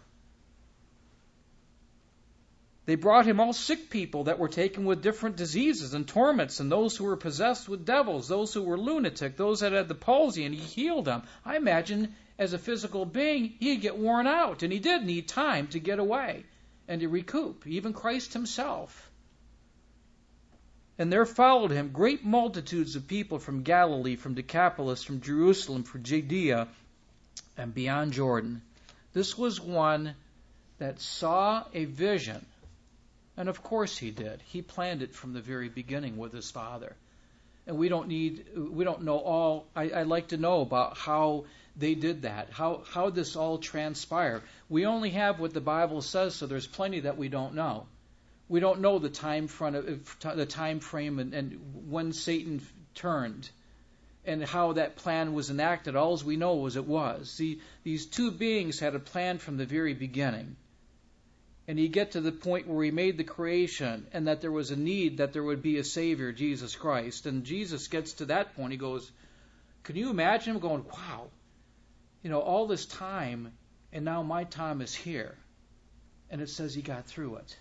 They brought him all sick people that were taken with different diseases and torments, and those who were possessed with devils, those who were lunatic, those that had the palsy, and he healed them. I imagine as a physical being, he'd get worn out, and he did need time to get away and to recoup, even Christ himself. And there followed him great multitudes of people from Galilee, from Decapolis, from Jerusalem, from Judea, and beyond Jordan. This was one that saw a vision. And of course he did. He planned it from the very beginning with his Father. And we don't know all. I'd like to know about how they did that, how this all transpired. We only have what the Bible says, so there's plenty that we don't know. We don't know the time frame and when Satan turned and how that plan was enacted. All we know was it was. See, these two beings had a plan from the very beginning. And you get to the point where he made the creation and that there was a need that there would be a Savior, Jesus Christ. And Jesus gets to that point. He goes, can you imagine him going, wow, all this time and now my time is here. And it says he got through it.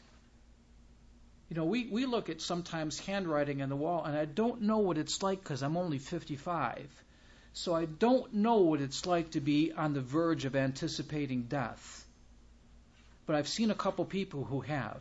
We look at sometimes handwriting on the wall, and I don't know what it's like because I'm only 55. So I don't know what it's like to be on the verge of anticipating death. But I've seen a couple people who have.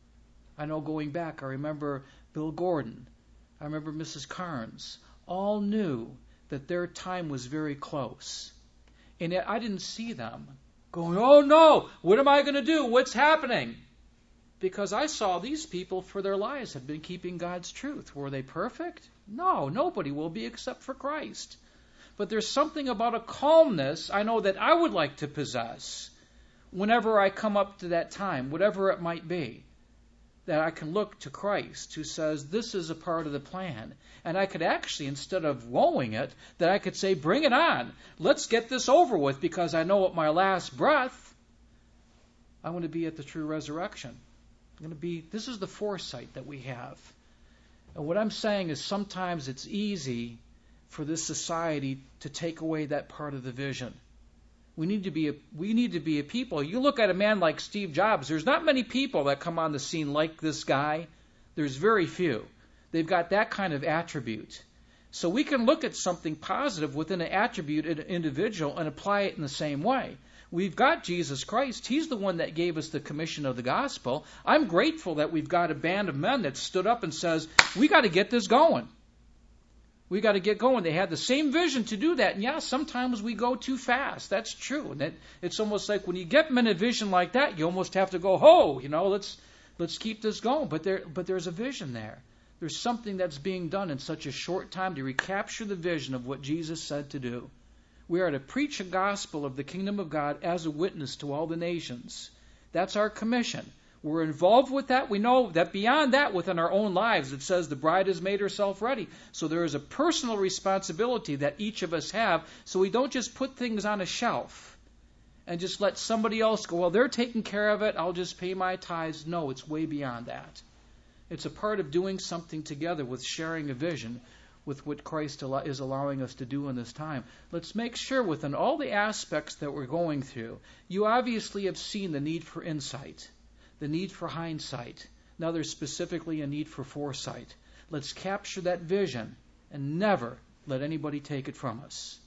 I know going back, I remember Bill Gordon. I remember Mrs. Carnes. All knew that their time was very close. And yet I didn't see them going, oh no, what am I going to do? What's happening? Because I saw these people for their lives had been keeping God's truth. Were they perfect? No, nobody will be except for Christ. But there's something about a calmness I know that I would like to possess whenever I come up to that time, whatever it might be, that I can look to Christ who says this is a part of the plan. And I could actually, instead of woeing it, that I could say, bring it on. Let's get this over with because I know at my last breath, I want to be at the true resurrection. This is the foresight that we have. And what I'm saying is sometimes it's easy for this society to take away that part of the vision. We need to be a people. You look at a man like Steve Jobs, there's not many people that come on the scene like this guy. There's very few. They've got that kind of attribute. So we can look at something positive within an attribute of an individual and apply it in the same way. We've got Jesus Christ. He's the one that gave us the commission of the gospel. I'm grateful that we've got a band of men that stood up and says, we got to get this going. We got to get going. They had the same vision to do that. And yeah, sometimes we go too fast. That's true. And it's almost like when you get men a vision like that, you almost have to go, let's keep this going. But there's a vision there. There's something that's being done in such a short time to recapture the vision of what Jesus said to do. We are to preach a gospel of the kingdom of God as a witness to all the nations. That's our commission. We're involved with that. We know that beyond that, within our own lives, it says the bride has made herself ready. So there is a personal responsibility that each of us have, so we don't just put things on a shelf and just let somebody else go, well, they're taking care of it, I'll just pay my tithes. No, it's way beyond that. It's a part of doing something together with sharing a vision with what Christ is allowing us to do in this time. Let's make sure within all the aspects that we're going through, you obviously have seen the need for insight, the need for hindsight. Now there's specifically a need for foresight. Let's capture that vision and never let anybody take it from us.